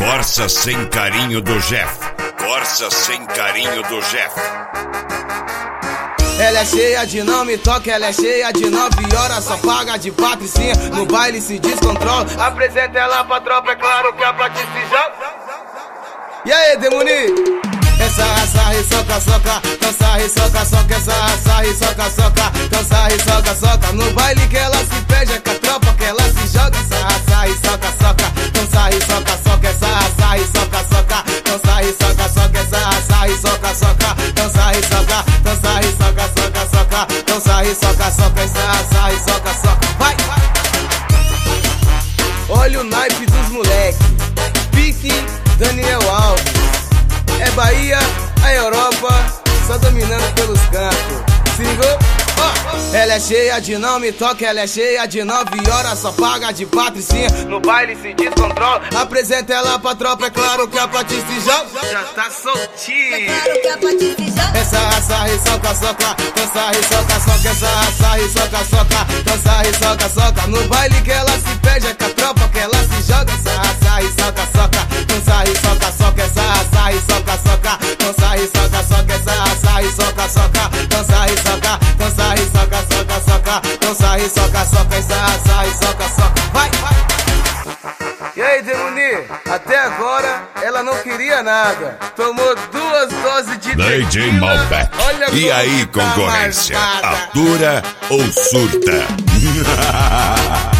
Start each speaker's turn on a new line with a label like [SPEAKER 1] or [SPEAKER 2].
[SPEAKER 1] Corsa sem carinho do Jeff. Corsa sem carinho do Jeff.
[SPEAKER 2] Ela é cheia de não me toca, ela é cheia de 9 horas, só paga de patricinha, no baile se descontrola. Apresenta ela pra tropa, é claro que a Patrícia joga. E aí, Demoni? Essa raça soca, soca, dança soca, soca, essa raça soca, soca, dança soca, soca. No baile que ela se pede, é com a tropa que ela se joga. Essa raça soca, soca, dança soca, soca, essa raça soca, soca, dança soca, soca, essa raça soca, soca, dança soca, dança soca, soca, soca, dança soca, soca, essa raça soca, soca. Vai! Olha o naipe dos moleque, pique Daniel Alves. É Bahia, a Europa, só dominando pelos cantos. Se ligou? Oh. Ela é cheia de não me toca, ela é cheia de 9 horas, só paga de patricinha, no baile se descontrola. Apresenta ela pra tropa, é claro que a Patrícia joga. Já tá soltinha.
[SPEAKER 3] É claro que a Patrícia joga.
[SPEAKER 2] Essa raça soca, soca, dança soca, soca, essa raça soca, soca, dança soca, soca. No baile que ela se pede, é com a tropa que ela se joga. Essa raça soca, soca, dança soca, soca, essa raça soca, soca, dança soca, soca, essa raça soca, soca, dança soca, dança soca, soca, soca, dança soca, soca, essa raça soca, soca. Vai! E aí, Demoni? Até agora ela não queria nada. Tomou 2 doses de
[SPEAKER 1] DJ
[SPEAKER 2] tequila.
[SPEAKER 1] Malbec.
[SPEAKER 2] Olha
[SPEAKER 1] E
[SPEAKER 2] como
[SPEAKER 1] aí,
[SPEAKER 2] tá
[SPEAKER 1] concorrência?
[SPEAKER 2] marcada.
[SPEAKER 1] Atura ou surta?